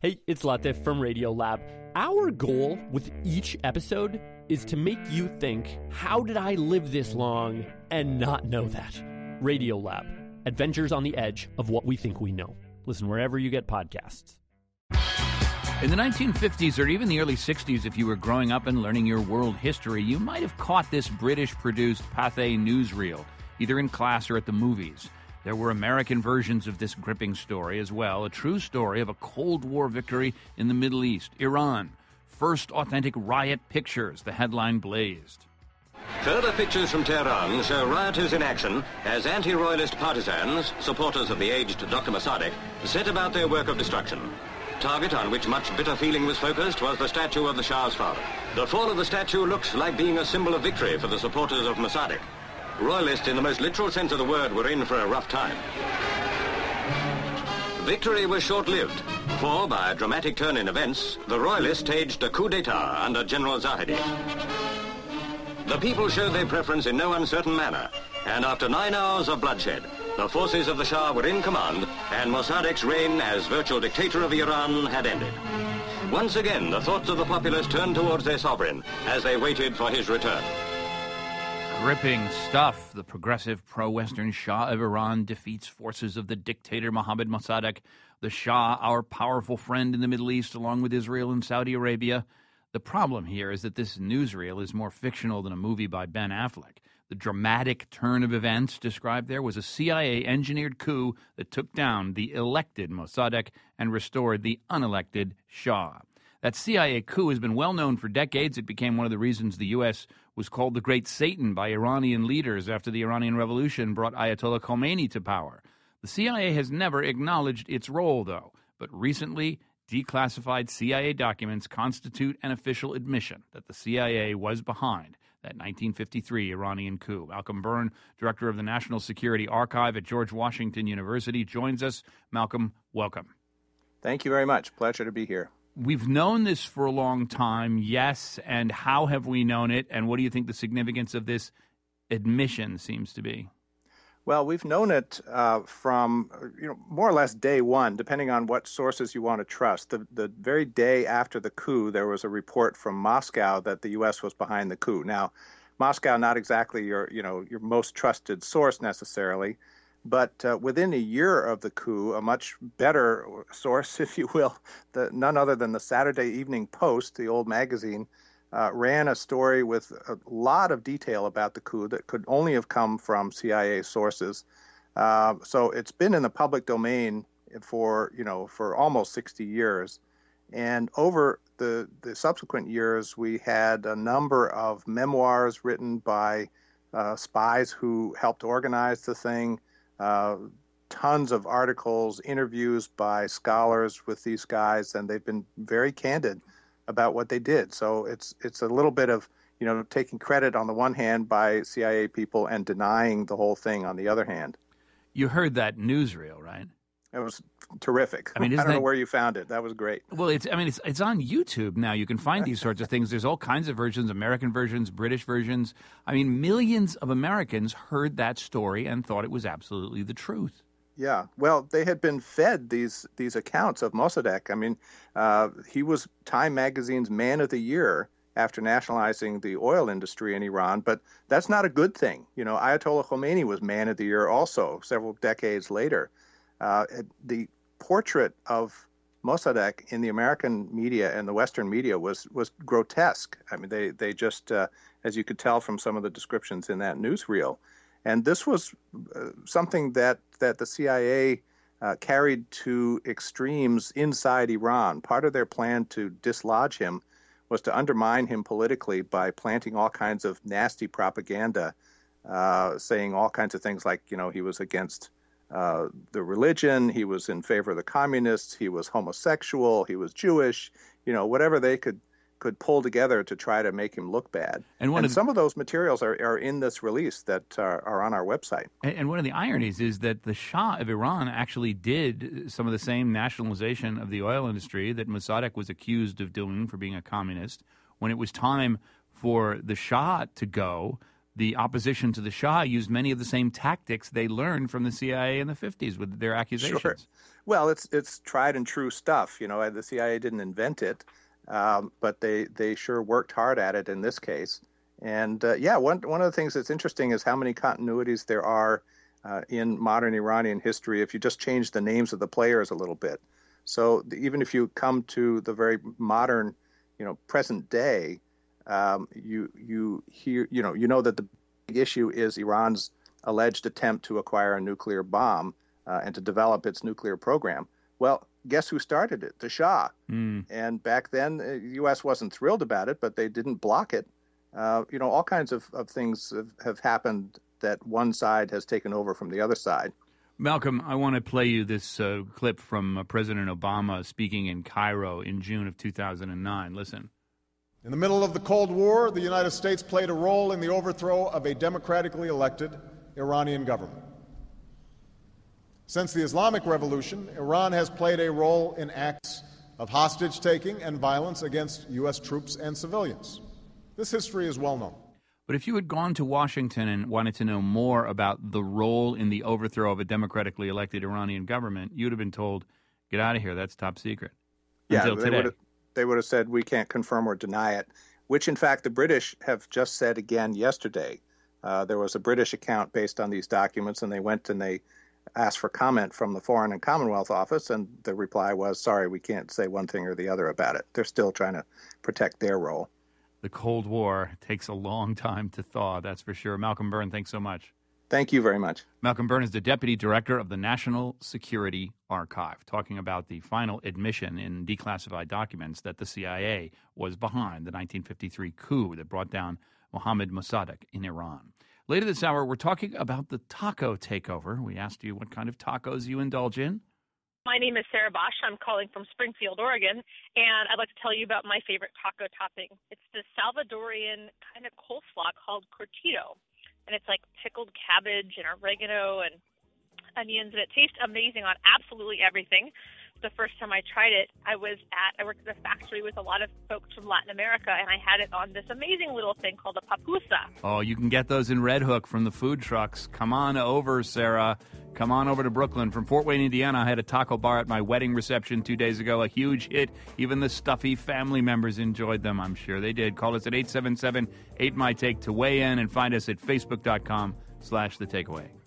Hey, it's Latif from Radiolab. Our goal with each episode is to make you think, how did I live this long and not know that? Radiolab, adventures on the edge of what we think we know. Listen wherever you get podcasts. In the 1950s or even the early 60s, if you were growing up and learning your world history, you might have caught this British-produced Pathé newsreel, either in class or at the movies. There were American versions of this gripping story as well, a true story of a Cold War victory in the Middle East, Iran. First authentic riot pictures, the headline blazed. Further pictures from Tehran show rioters in action as anti-royalist partisans, supporters of the aged Dr. Mossadegh, set about their work of destruction. Target on which much bitter feeling was focused was the statue of the Shah's father. The fall of the statue looks like being a symbol of victory for the supporters of Mossadegh. Royalists, in the most literal sense of the word, were in for a rough time. Victory was short-lived, for by a dramatic turn in events, the Royalists staged a coup d'etat under General Zahedi. The people showed their preference in no uncertain manner, and after 9 hours of bloodshed, the forces of the Shah were in command, and Mossadegh's reign as virtual dictator of Iran had ended. Once again, the thoughts of the populace turned towards their sovereign as they waited for his return. Gripping stuff. The progressive pro-Western Shah of Iran defeats forces of the dictator Mohammad Mossadegh. The Shah, our powerful friend in the Middle East, along with Israel and Saudi Arabia. The problem here is that this newsreel is more fictional than a movie by Ben Affleck. The dramatic turn of events described there was a CIA-engineered coup that took down the elected Mossadegh and restored the unelected Shah. That CIA coup has been well known for decades. It became one of the reasons the U.S. was called the Great Satan by Iranian leaders after the Iranian Revolution brought Ayatollah Khomeini to power. The CIA has never acknowledged its role, though, but recently declassified CIA documents constitute an official admission that the CIA was behind that 1953 Iranian coup. Malcolm Byrne, director of the National Security Archive at George Washington University, joins us. Malcolm, welcome. Thank you very much. Pleasure to be here. We've known this for a long time, yes, and how have we known it, and what do you think the significance of this admission seems to be? Well, we've known it from, more or less day one, depending on what sources you want to trust. The very day after the coup, there was a report from Moscow that the U.S. was behind the coup. Now, Moscow, not exactly your most trusted source necessarily, but within a year of the coup, a much better source, if you will, none other than the Saturday Evening Post, the old magazine, ran a story with a lot of detail about the coup that could only have come from CIA sources. So it's been in the public domain for almost 60 years. And over the subsequent years, we had a number of memoirs written by spies who helped organize the thing, tons of articles, interviews by scholars with these guys, and they've been very candid about what they did. So it's a little bit of, taking credit on the one hand by CIA people and denying the whole thing on the other hand. You heard that newsreel, right? It was terrific. I mean, I don't know where you found it. That was great. Well, it's on YouTube now. You can find these sorts of things. There's all kinds of versions, American versions, British versions. I mean, millions of Americans heard that story and thought it was absolutely the truth. Yeah, well, they had been fed these accounts of Mossadegh. I mean, he was Time Magazine's Man of the Year after nationalizing the oil industry in Iran, but that's not a good thing. Ayatollah Khomeini was Man of the Year also several decades later. The portrait of Mossadegh in the American media and the Western media was grotesque. I mean, they just, as you could tell from some of the descriptions in that newsreel. And this was something that the CIA carried to extremes inside Iran. Part of their plan to dislodge him was to undermine him politically by planting all kinds of nasty propaganda, saying all kinds of things like, he was against the religion, he was in favor of the communists, he was homosexual, he was Jewish, whatever they could pull together to try to make him look bad. And some of those materials are in this release that are on our website. And one of the ironies is that the Shah of Iran actually did some of the same nationalization of the oil industry that Mossadegh was accused of doing for being a communist. When it was time for the Shah to go, the opposition to the Shah used many of the same tactics they learned from the CIA in the 50s with their accusations. Sure. Well, it's tried and true stuff. The CIA didn't invent it, but they sure worked hard at it in this case. And one of the things that's interesting is how many continuities there are in modern Iranian history if you just change the names of the players a little bit. So even if you come to the very modern, present day, you hear, that the big issue is Iran's alleged attempt to acquire a nuclear bomb and to develop its nuclear program. Well, guess who started it? The Shah. And back then, the U.S. wasn't thrilled about it, but they didn't block it. All kinds of things have happened that one side has taken over from the other side. Malcolm, I want to play you this clip from President Obama speaking in Cairo in June of 2009. Listen. In the middle of the Cold War, the United States played a role in the overthrow of a democratically elected Iranian government. Since the Islamic Revolution, Iran has played a role in acts of hostage-taking and violence against U.S. troops and civilians. This history is well known. But if you had gone to Washington and wanted to know more about the role in the overthrow of a democratically elected Iranian government, you'd have been told, get out of here, that's top secret. Until today. They would have said, we can't confirm or deny it, which, in fact, the British have just said again yesterday. There was a British account based on these documents, and they went and they asked for comment from the Foreign and Commonwealth Office, and the reply was, sorry, we can't say one thing or the other about it. They're still trying to protect their role. The Cold War takes a long time to thaw, that's for sure. Malcolm Byrne, thanks so much. Thank you very much. Malcolm Byrne is the Deputy Director of the National Security Archive, talking about the final admission in declassified documents that the CIA was behind the 1953 coup that brought down Mohammad Mossadegh in Iran. Later this hour, we're talking about the taco takeover. We asked you what kind of tacos you indulge in. My name is Sarah Bosch. I'm calling from Springfield, Oregon, and I'd like to tell you about my favorite taco topping. It's the Salvadorian kind of coleslaw called curtido, and it's like pickled cabbage and oregano and onions, and it tastes amazing on absolutely everything. The first time I tried it, I worked at a factory with a lot of folks from Latin America, and I had it on this amazing little thing called a papusa. Oh, you can get those in Red Hook from the food trucks. Come on over, Sarah. Come on over to Brooklyn. From Fort Wayne, Indiana, I had a taco bar at my wedding reception 2 days ago. A huge hit. Even the stuffy family members enjoyed them. I'm sure they did. Call us at 877-8MY-TAKE to weigh in and find us at facebook.com/thetakeaway.